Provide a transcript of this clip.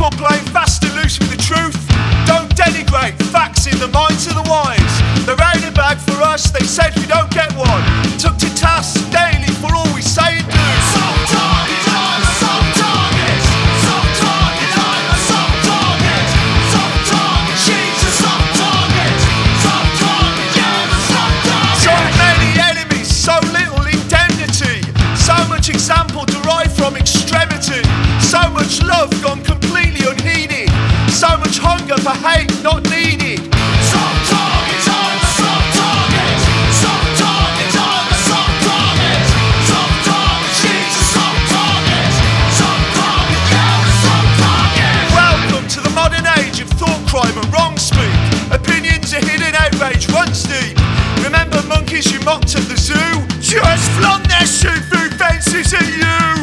You're playing fast and loose with the truth. Don't denigrate facts in the minds of the wise. They're out of bag for us, they said we don't get one. Took to task daily for all we say and do. Soft target, I'm a soft target. Soft target, I'm a soft target. Soft target, she's a soft target. Soft target, you're a soft target. So many enemies, so little indemnity. So much example derived from extremity. So much love gone completely unheeded. So much hunger for hate not needed. Soft target, I'm a soft target. Soft target, I'm a soft target. Soft target, she's a soft target. Soft target, you're a soft target. Welcome to the modern age of thought crime and wrong speak. Opinions are hidden, outrage runs deep. Remember monkeys you mocked at the zoo? Just flung their shoe through fences at you.